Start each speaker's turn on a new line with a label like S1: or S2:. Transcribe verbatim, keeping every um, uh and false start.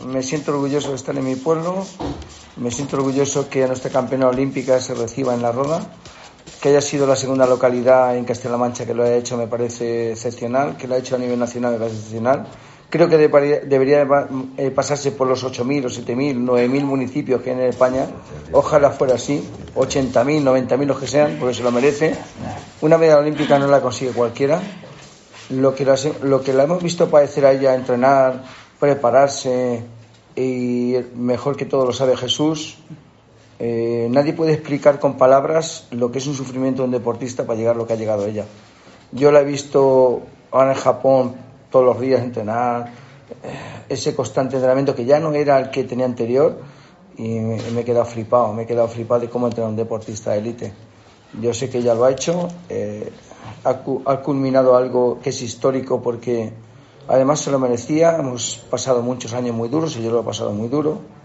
S1: me siento orgulloso de estar en mi pueblo, me siento orgulloso que a nuestra campeona olímpica se reciba en La Roda, que haya sido la segunda localidad en Castilla-La Mancha que lo haya hecho, me parece excepcional, que lo ha hecho a nivel nacional, me parece excepcional. Creo que debería, debería pasarse por los ocho mil o siete mil, nueve mil municipios que hay en España. Ojalá fuera así, ochenta mil, noventa mil los que sean, porque se lo merece. Una medalla olímpica no la consigue cualquiera. Lo que, la, lo que la hemos visto padecer a ella, entrenar, prepararse, y mejor que todo lo sabe Jesús. Eh, nadie puede explicar con palabras lo que es un sufrimiento de un deportista para llegar a lo que ha llegado ella. Yo la he visto ahora en Japón todos los días entrenar, ese constante entrenamiento que ya no era el que tenía anterior, y me, me he quedado flipado, me he quedado flipado de cómo entrenar un deportista de élite. Yo sé que ella lo ha hecho, eh, ha, ha culminado algo que es histórico porque además se lo merecía. Hemos pasado muchos años muy duros y yo lo he pasado muy duro.